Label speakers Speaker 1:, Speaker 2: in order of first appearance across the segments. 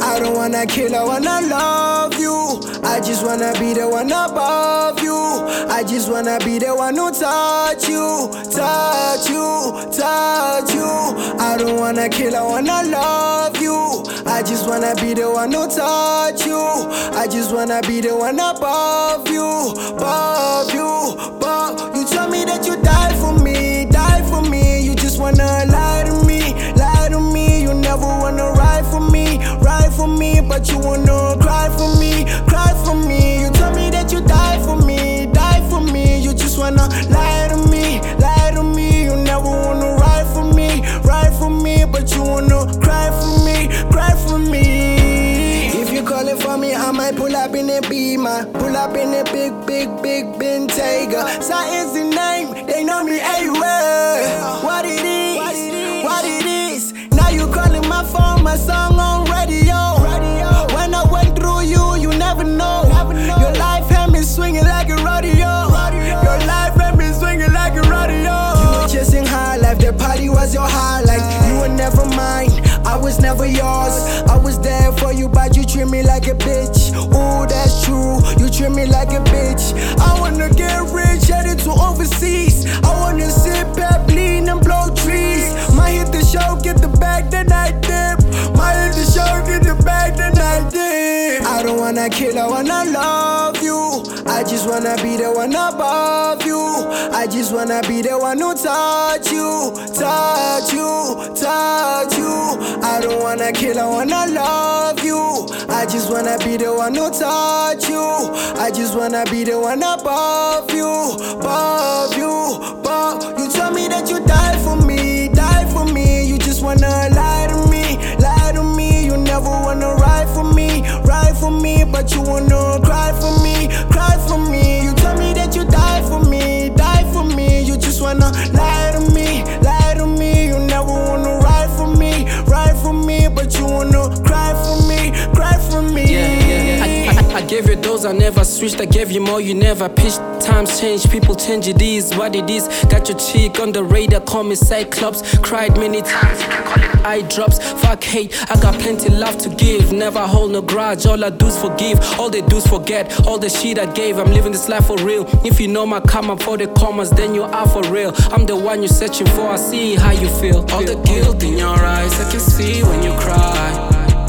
Speaker 1: I don't wanna kill, I wanna love you. I just wanna be the one above you. I just wanna be the one who touch you, touch you, touch you. I don't wanna kill, I wanna love you. I just wanna be the one who touch you. I just wanna be the one above you, above you, above. You tell me that you die for me, die for me. You just wanna lie to me, lie to me. You never wanna ride for me, ride for me. But you wanna cry for me, cry for me. You tell me that you die for me, die for me. You just wanna lie to me, lie to me. You never wanna ride for me, ride for me. But you wanna cry for me, cry for me. If you calling for me, I might pull up in a Beamer, pull up in a big Bentayga. Science the name, they know me everywhere. What it is, what it is. Now you calling my phone, my song on radio. When I went through you, you never know. Your life had me swinging like a rodeo. Your life had me swinging like a rodeo. You were chasing high life, the party was your highlight. You were never mine, I was never yours. I was there for you, but you treat me like a bitch. Ooh, that's true, you treat me like a bitch. I wanna get rich, headed to overseas. I wanna sit back, lean and blow trees. Might hit the show, get the bag, then I dip. Might hit the show, get the bag, then I dip. I don't wanna kill, I wanna love you. I just wanna be the one above you. I just wanna be the one who touch you, touch you, touch you. I don't wanna kill, I wanna love you. I just wanna be the one who touch you. I just wanna be the one above you, above you, above. You tell me that you die for me, die for me. You just wanna lie to me, lie to me. You never wanna ride for me, ride for me. But you wanna cry for me, cry for me. You tell me that you die for me, die for me. You just wanna lie to me, lie to me. You never wanna ride for me, ride for me. But you wanna cry for me, cry for me.
Speaker 2: I gave you those, I never switched. I gave you more, you never pitched. Times change, people change, it is what it is. Got your cheek on the radar, call me Cyclops. Cried many times, you can call it eye drops. Fuck hate, I got plenty love to give. Never hold no grudge, all I do is forgive. All they do is forget, all the shit I gave. I'm living this life for real. If you know my karma for the commas, then you are for real. I'm the one you're searching for, I see how you feel. All the guilt in your eyes, I can see when you cry.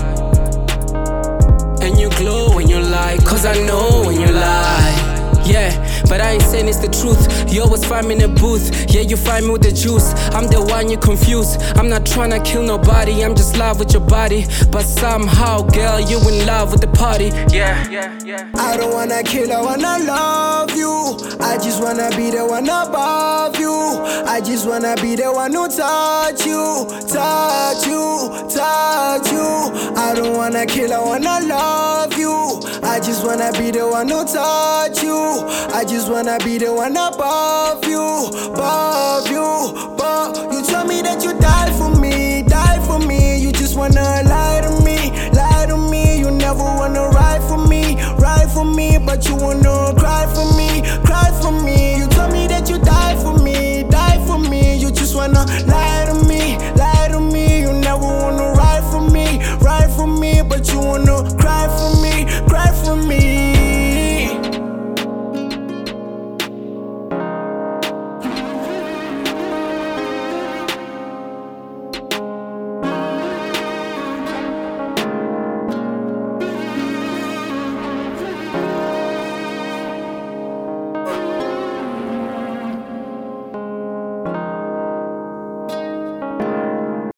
Speaker 2: And you glow when you lie, cause I know when you lie. Yeah, but I ain't saying it's the truth. You always find me in a booth. Yeah, you find me with the juice. I'm the one you confuse. I'm not tryna kill nobody, I'm just love with your body. But somehow, girl, you in love with the party. Yeah.
Speaker 1: I don't wanna kill, I wanna love you. I just wanna be the one above you. I just wanna be the one who touch you, touch you, touch you. I don't wanna kill, I wanna love you. I just wanna be the one who touch you. I just wanna be the one above you, above